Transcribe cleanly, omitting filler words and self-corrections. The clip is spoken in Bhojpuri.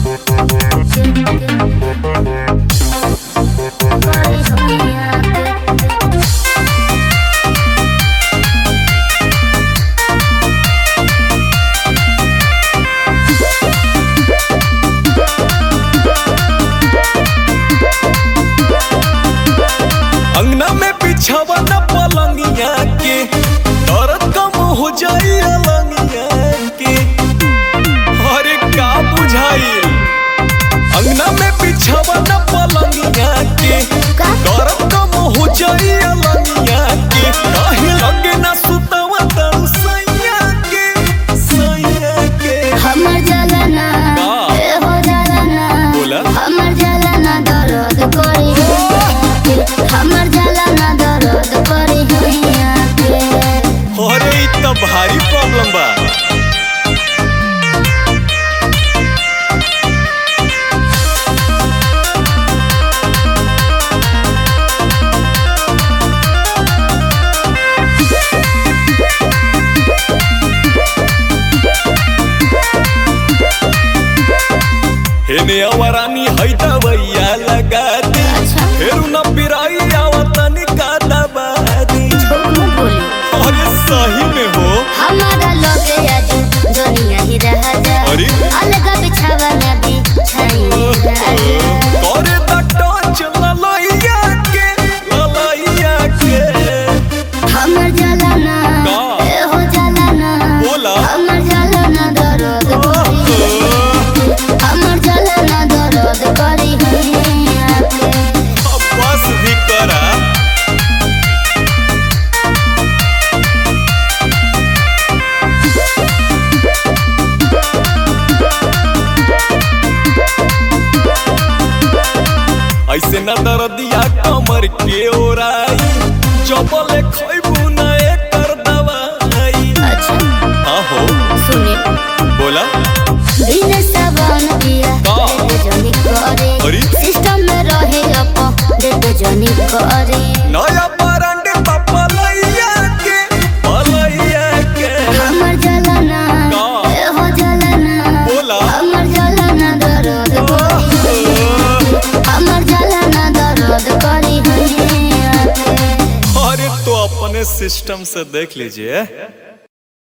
अंगना में बिछावा न पलंगिया के दर्द कम हो जाई अलंगिया के। अरे का बुझाइल अंगना में बिछावा न पलंगिया के दर्द कम हो जाई अलंगिया के। काहे लगे ना सुतवा तरू सैया के हमर जलना ए हो जलना बोला हमर जलना दर्द करी हमर जलना दर्द करी हैया के। अरे इ त भारी प्रॉब्लम बा। हेने अवरानी है दवैया लगा दी फेरू न पिराई आवतनी का दबा दी। अरे सही में हो हमारा लगे आज दुनिया ही रह जा अरे अलग बिछावा न बिछाई करे द टच ललैया के हमर जलना ए हो जलना बोला हमर जलना दर्द करी हमर जलना दर्द करी हैया के। अब बस भी करा। ऐसे न दर्दिया कमर के ओराई चपले खइबू न एकर दवाई। अच्छा आहो सुने बोला बिन सावन दिया देख जनी करे अरे सिस्टम में रहे देख जनी करे नया बरंडे पलैया के हमर जलना ए हो जलना बोला हमर जलना दर्द करी हमर जलना दर्द करी हैया के। अरे तो अपने सिस्टम से देख लीजिए।